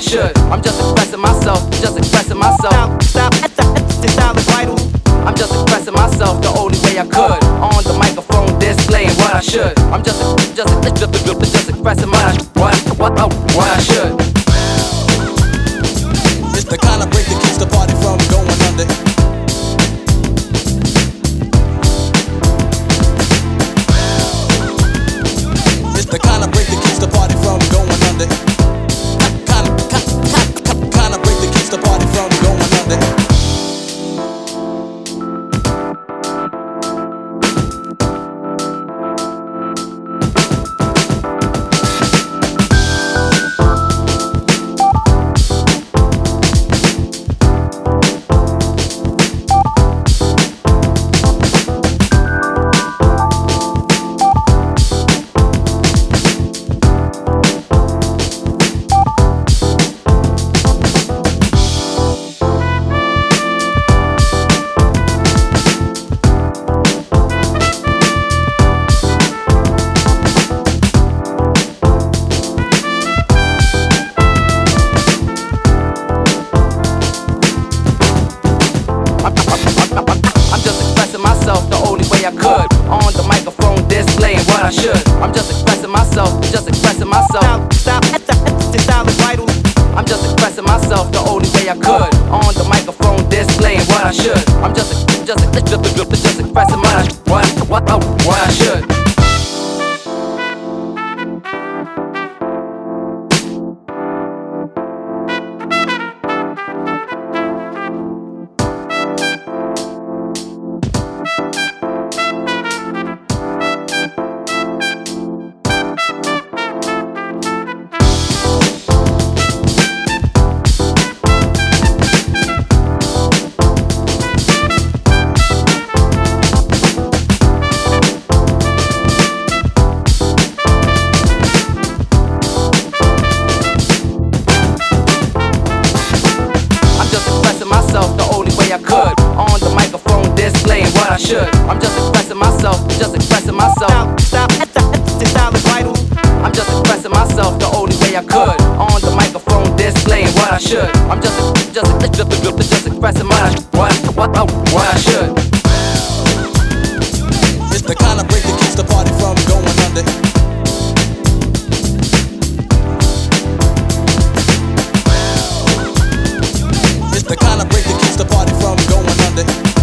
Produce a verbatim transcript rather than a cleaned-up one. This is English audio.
should. I'm just expressing myself, just expressing myself. Style, style, this style is vital. I'm just expressing myself the only way I could. On the microphone, displaying what I should. I'm just, just, just, just, just expressing my what, what, what, what I should. It's the kind of break that keeps the party from going under. It's the kind of break that keeps the party from going under. Kind of, kind, kind of break that keeps the party from going under. Myself the only way I could. On the microphone, displaying what I should. I'm just expressing myself, just expressing myself. Style, style, this style is vital. I'm just expressing myself the only way I could. On the microphone, displaying what I should. I'm just, just, just, just, just expressing my what, what, what I should. Myself the only way I could. On the microphone, displaying what I should. I'm just expressing myself, just expressing myself. Style, style, this style is vital. I'm just expressing myself the only way I could. On the microphone, displaying what I should. I'm just, just, just, just, just expressing my what, what, what I should. It's the kind of break that keeps the party from going under. The kind of break that keeps the party from going under.